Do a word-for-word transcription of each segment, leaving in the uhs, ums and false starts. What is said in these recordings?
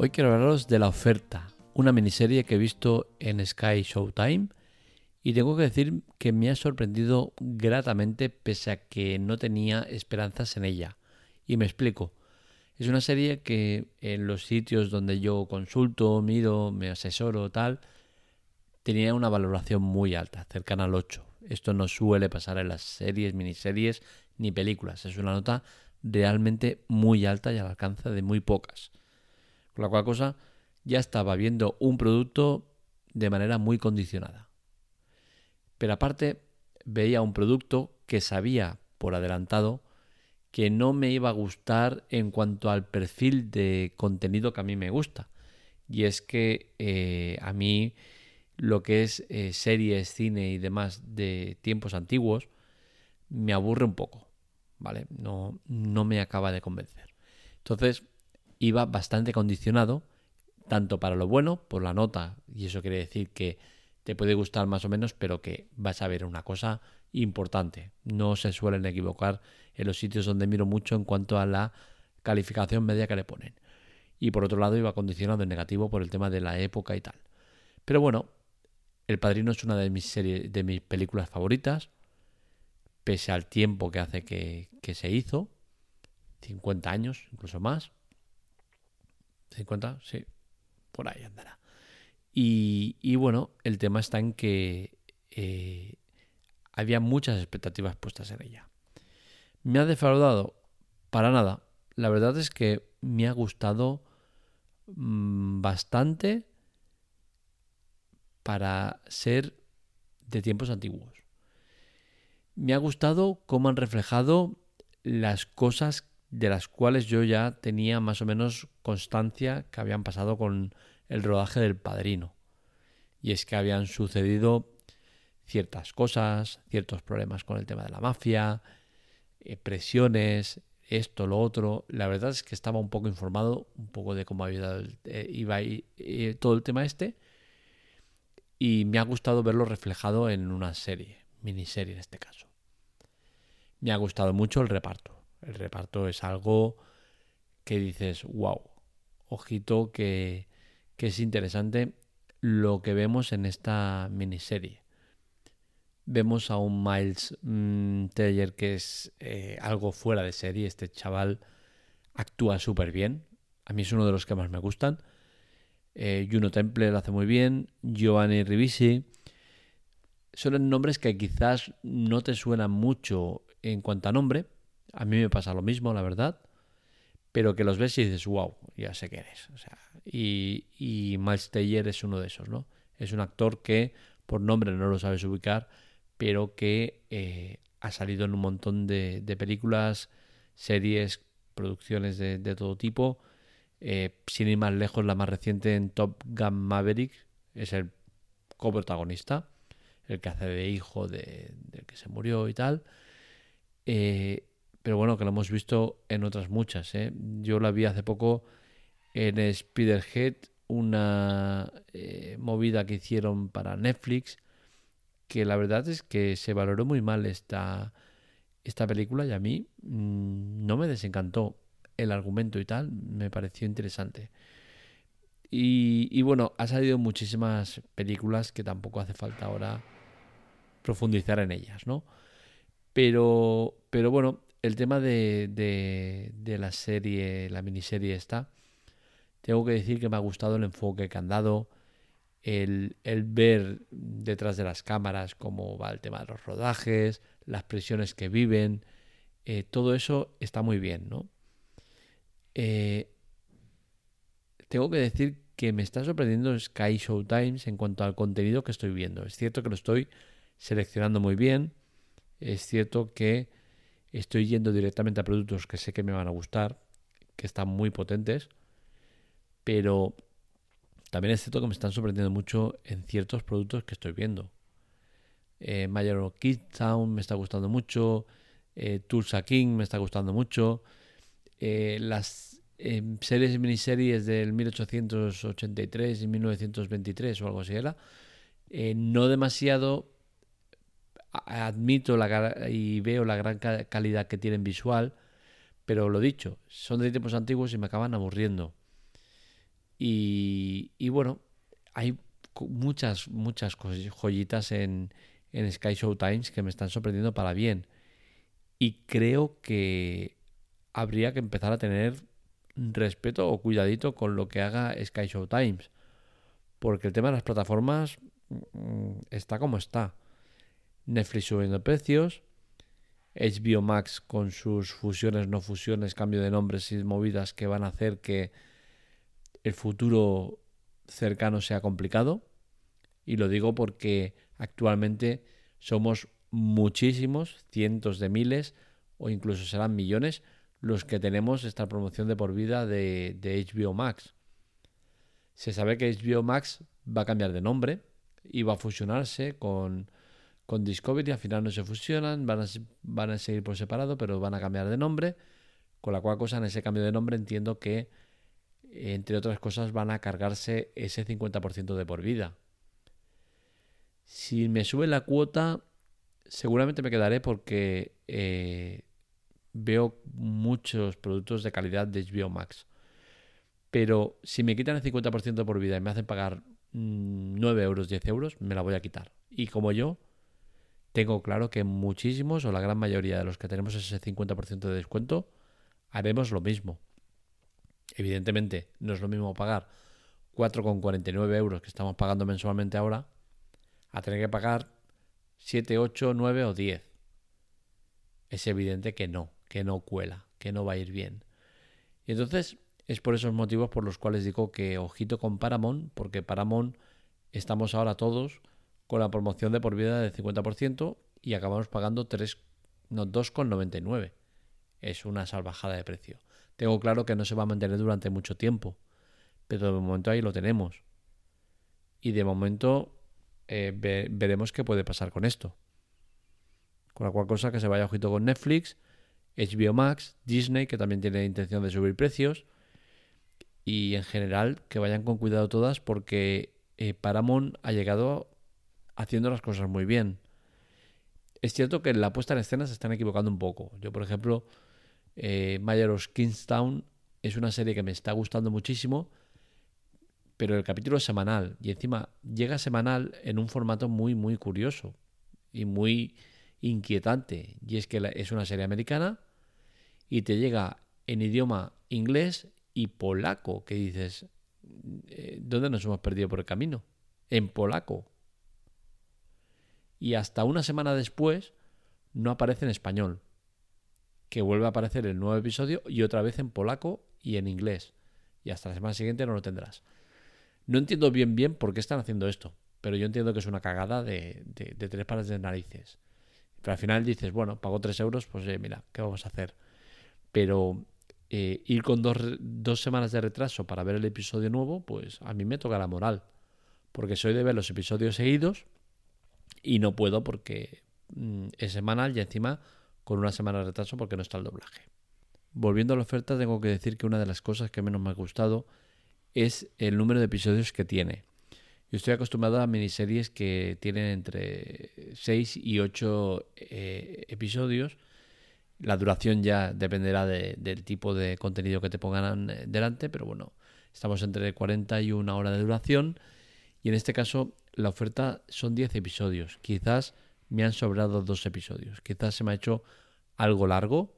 Hoy quiero hablaros de La Oferta, una miniserie que he visto en Sky Showtime y tengo que decir que me ha sorprendido gratamente pese a que no tenía esperanzas en ella. Y me explico. Es una serie que en los sitios donde yo consulto, miro, me asesoro, tal, tenía una valoración muy alta, cercana al ocho. Esto no suele pasar en las series, miniseries ni películas. Es una nota realmente muy alta y al alcance de muy pocas. Con la cual cosa ya estaba viendo un producto de manera muy condicionada. Pero aparte veía un producto que sabía por adelantado que no me iba a gustar en cuanto al perfil de contenido que a mí me gusta. Y es que eh, a mí lo que es eh, series, cine y demás de tiempos antiguos me aburre un poco, ¿vale? No, no me acaba de convencer. Entonces iba bastante condicionado, tanto para lo bueno, por la nota, y eso quiere decir que te puede gustar más o menos, pero que vas a ver una cosa importante. No se suelen equivocar en los sitios donde miro mucho en cuanto a la calificación media que le ponen. Y por otro lado iba condicionado en negativo por el tema de la época y tal. Pero bueno, El Padrino es una de mis series, de mis películas favoritas, pese al tiempo que hace que, que se hizo, cincuenta años, incluso más. cincuenta, sí, por ahí andará. Y, y bueno, el tema está en que eh, había muchas expectativas puestas en ella. ¿Me ha defraudado? Para nada. La verdad es que me ha gustado mmm, bastante para ser de tiempos antiguos. Me ha gustado cómo han reflejado las cosas de las cuales yo ya tenía más o menos constancia que habían pasado con el rodaje del Padrino. Y es que habían sucedido ciertas cosas, ciertos problemas con el tema de la mafia, eh, presiones, esto, lo otro. La verdad es que estaba un poco informado, un poco de cómo había el, eh, iba eh, todo el tema este, y me ha gustado verlo reflejado en una serie, miniserie en este caso. Me ha gustado mucho el reparto. El reparto es algo que dices, wow, ojito que, que es interesante lo que vemos en esta miniserie. Vemos a un Miles mmm, Teller que es eh, algo fuera de serie. Este chaval actúa súper bien. A mí es uno de los que más me gustan. Eh, Juno Temple lo hace muy bien. Giovanni Ribisi. Son nombres que quizás no te suenan mucho en cuanto a nombre. A mí me pasa lo mismo, la verdad. Pero que los ves y dices, wow, ya sé quién es. O sea, y, y Miles Teller es uno de esos, ¿no? Es un actor que por nombre no lo sabes ubicar, pero que eh, ha salido en un montón de, de películas, series, producciones de, de todo tipo. Eh, sin ir más lejos, la más reciente en Top Gun Maverick es el coprotagonista, el que hace de hijo de, del que se murió y tal. Eh, pero bueno, que lo hemos visto en otras muchas. ¿eh? Yo la vi hace poco en Spiderhead, una eh, movida que hicieron para Netflix, que la verdad es que se valoró muy mal esta, esta película y a mí mmm, no me desencantó el argumento y tal, me pareció interesante. Y, y bueno, ha salido muchísimas películas que tampoco hace falta ahora profundizar en ellas, ¿no? Pero, pero bueno, el tema de, de, de la serie, la miniserie esta, tengo que decir que me ha gustado el enfoque que han dado, el, el ver detrás de las cámaras cómo va el tema de los rodajes, las presiones que viven, eh, todo eso está muy bien, ¿no? Eh, tengo que decir que me está sorprendiendo Sky Showtime en cuanto al contenido que estoy viendo. Es cierto que lo estoy seleccionando muy bien, es cierto que estoy yendo directamente a productos que sé que me van a gustar, que están muy potentes, pero también es cierto que me están sorprendiendo mucho en ciertos productos que estoy viendo. Eh, Mayor Kid Town me está gustando mucho, eh, Tulsa King me está gustando mucho, eh, las eh, series y miniseries del mil ochocientos ochenta y tres y mil novecientos veintitrés o algo así era, eh, no demasiado. Admito la, y veo la gran calidad que tienen visual, pero lo dicho, son de tiempos antiguos y me acaban aburriendo. Y, y bueno, hay muchas, muchas joyitas en, en Sky Showtime que me están sorprendiendo para bien. Y creo que habría que empezar a tener respeto o cuidadito con lo que haga Sky Showtime. Porque el tema de las plataformas mmm, está como está. Netflix subiendo precios, H B O Max con sus fusiones, no fusiones, cambio de nombres y movidas que van a hacer que el futuro cercano sea complicado. Y lo digo porque actualmente somos muchísimos, cientos de miles o incluso serán millones los que tenemos esta promoción de por vida de, de H B O Max. Se sabe que H B O Max va a cambiar de nombre y va a fusionarse con, con Discovery. Al final no se fusionan, van a, van a seguir por separado, pero van a cambiar de nombre. Con la cual cosa, en ese cambio de nombre entiendo que, entre otras cosas, van a cargarse ese cincuenta por ciento de por vida. Si me sube la cuota, seguramente me quedaré porque eh, veo muchos productos de calidad de H B O Max. Pero si me quitan el cincuenta por ciento por vida y me hacen pagar mmm, nueve euros, diez euros, me la voy a quitar. Y como yo, tengo claro que muchísimos o la gran mayoría de los que tenemos ese cincuenta por ciento de descuento, haremos lo mismo. Evidentemente, no es lo mismo pagar cuatro con cuarenta y nueve euros que estamos pagando mensualmente ahora a tener que pagar siete, ocho, nueve o diez. Es evidente que no, que no cuela, que no va a ir bien. Y entonces es por esos motivos por los cuales digo que ojito con Paramount, porque Paramount estamos ahora todos con la promoción de por vida del cincuenta por ciento y acabamos pagando tres, no, dos con noventa y nueve. Es una salvajada de precio. Tengo claro que no se va a mantener durante mucho tiempo, pero de momento ahí lo tenemos. Y de momento eh, ve, veremos qué puede pasar con esto. Con la cual cosa que se vaya ojito con Netflix, H B O Max, Disney, que también tiene intención de subir precios, y en general que vayan con cuidado todas porque eh, Paramount ha llegado haciendo las cosas muy bien. Es cierto que en la puesta en escena se están equivocando un poco. Yo, por ejemplo, eh, Mayor of Kingstown es una serie que me está gustando muchísimo, pero el capítulo es semanal y encima llega semanal en un formato muy muy curioso y muy inquietante, y es que es una serie americana y te llega en idioma inglés y polaco, que dices, ¿dónde nos hemos perdido por el camino? En polaco. Y hasta una semana después no aparece en español, que vuelve a aparecer el nuevo episodio y otra vez en polaco y en inglés, y hasta la semana siguiente no lo tendrás. No entiendo bien bien por qué están haciendo esto, pero yo entiendo que es una cagada de, de, de tres pares de narices. Pero al final dices, bueno, pago tres euros, pues eh, mira, ¿qué vamos a hacer? Pero eh, ir con dos, dos semanas de retraso para ver el episodio nuevo, pues a mí me toca la moral. Porque soy de ver los episodios seguidos y no puedo porque mmm, es semanal y encima con una semana de retraso porque no está el doblaje. Volviendo a la oferta, tengo que decir que una de las cosas que menos me ha gustado es el número de episodios que tiene. Yo estoy acostumbrado a miniseries que tienen entre seis y ocho eh, episodios. La duración ya dependerá de, del tipo de contenido que te pongan delante, pero bueno, estamos entre cuarenta y una hora de duración y en este caso la oferta son diez episodios. Quizás me han sobrado dos episodios, quizás se me ha hecho algo largo,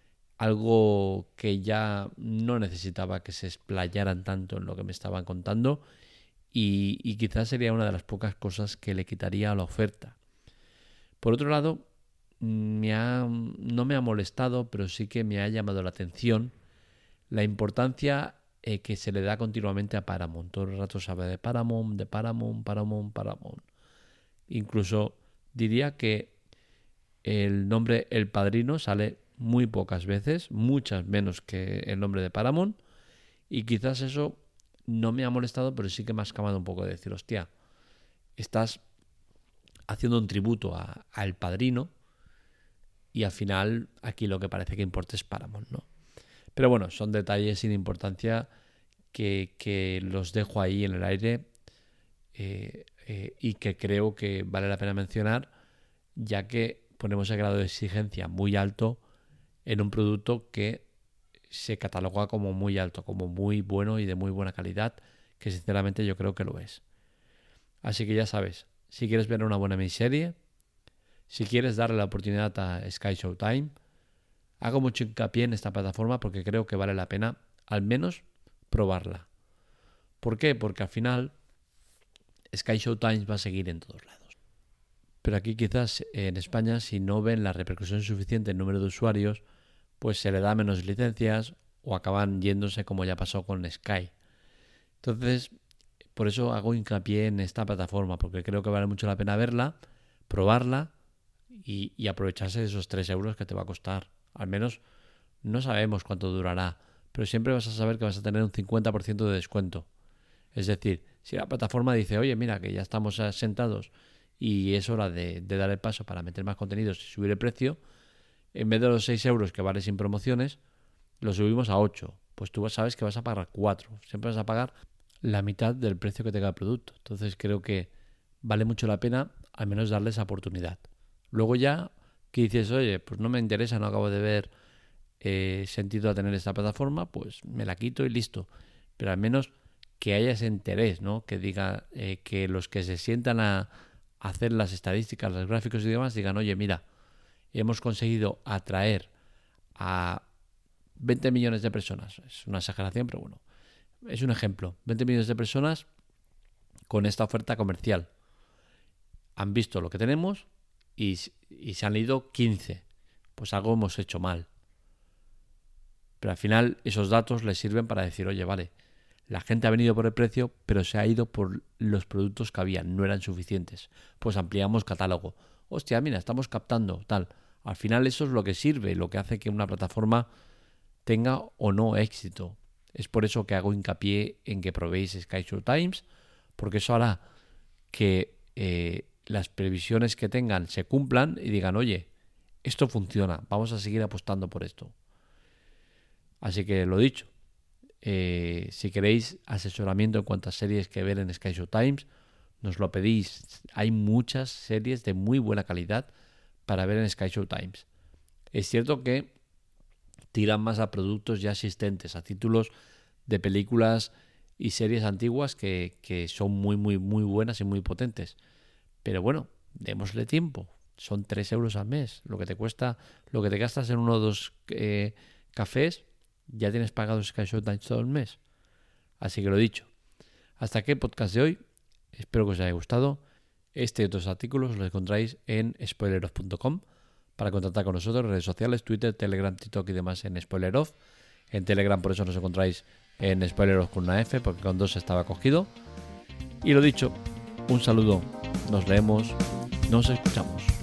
algo que ya no necesitaba que se explayaran tanto en lo que me estaban contando. Y, y quizás sería una de las pocas cosas que le quitaría a la oferta. Por otro lado, me ha, no me ha molestado, pero sí que me ha llamado la atención la importancia eh, que se le da continuamente a Paramount. Todo el rato se habla de Paramount, de Paramount, Paramount, Paramount. Incluso diría que el nombre El Padrino sale muy pocas veces, muchas menos que el nombre de Paramount, y quizás eso no me ha molestado, pero sí que me ha escamado un poco de decir, hostia, estás haciendo un tributo a, a El Padrino y al final aquí lo que parece que importa es Paramount, ¿no? Pero bueno, son detalles sin importancia que, que los dejo ahí en el aire eh, eh, y que creo que vale la pena mencionar, ya que ponemos el grado de exigencia muy alto en un producto que se cataloga como muy alto, como muy bueno y de muy buena calidad, que sinceramente yo creo que lo es. Así que ya sabes, si quieres ver una buena miniserie, si quieres darle la oportunidad a Sky Showtime, hago mucho hincapié en esta plataforma porque creo que vale la pena al menos probarla. ¿Por qué? Porque al final Sky Showtime va a seguir en todos lados. Pero aquí quizás en España, si no ven la repercusión suficiente en número de usuarios, pues se le da menos licencias o acaban yéndose como ya pasó con Sky. Entonces, por eso hago hincapié en esta plataforma, porque creo que vale mucho la pena verla, probarla y, y aprovecharse de esos tres euros que te va a costar. Al menos no sabemos cuánto durará, pero siempre vas a saber que vas a tener un cincuenta por ciento de descuento. Es decir, si la plataforma dice, oye, mira, que ya estamos sentados y es hora de, de dar el paso para meter más contenidos y subir el precio, en vez de los seis euros que vale sin promociones, lo subimos a ocho. Pues tú sabes que vas a pagar cuatro. Siempre vas a pagar la mitad del precio que tenga el producto. Entonces creo que vale mucho la pena al menos darle esa oportunidad. Luego ya que dices, oye, pues no me interesa, no acabo de ver eh, sentido a tener esta plataforma, pues me la quito y listo. Pero al menos que haya ese interés, ¿no? Que diga eh, que los que se sientan a hacer las estadísticas, los gráficos y demás, digan, oye, mira, hemos conseguido atraer a veinte millones de personas. Es una exageración, pero bueno, es un ejemplo. veinte millones de personas con esta oferta comercial. Han visto lo que tenemos y, y se han ido quince. Pues algo hemos hecho mal. Pero al final esos datos les sirven para decir, oye, vale, la gente ha venido por el precio, pero se ha ido por los productos que habían, no eran suficientes. Pues ampliamos catálogo. Hostia, mira, estamos captando, tal. Al final eso es lo que sirve, lo que hace que una plataforma tenga o no éxito. Es por eso que hago hincapié en que probéis Sky Showtime, porque eso hará que eh, las previsiones que tengan se cumplan y digan, oye, esto funciona, vamos a seguir apostando por esto. Así que lo dicho, eh, si queréis asesoramiento en cuanto a series que ver en Sky Showtime, nos lo pedís. Hay muchas series de muy buena calidad para ver en Sky Showtime. Es cierto que tiran más a productos ya existentes, a títulos de películas y series antiguas que, que son muy, muy, muy buenas y muy potentes. Pero bueno, démosle tiempo. Son tres euros al mes. Lo que te cuesta, lo que te gastas en uno o dos eh, cafés, ya tienes pagado Sky Showtime todo el mes. Así que lo dicho. Hasta aquí el podcast de hoy. Espero que os haya gustado. Este y otros artículos los encontráis en spoileroff punto com. Para contactar con nosotros, redes sociales, Twitter, Telegram, TikTok y demás en Spoileroff. En Telegram por eso nos encontráis en Spoileroff con una F, porque con dos estaba cogido. Y lo dicho, un saludo, nos leemos, nos escuchamos.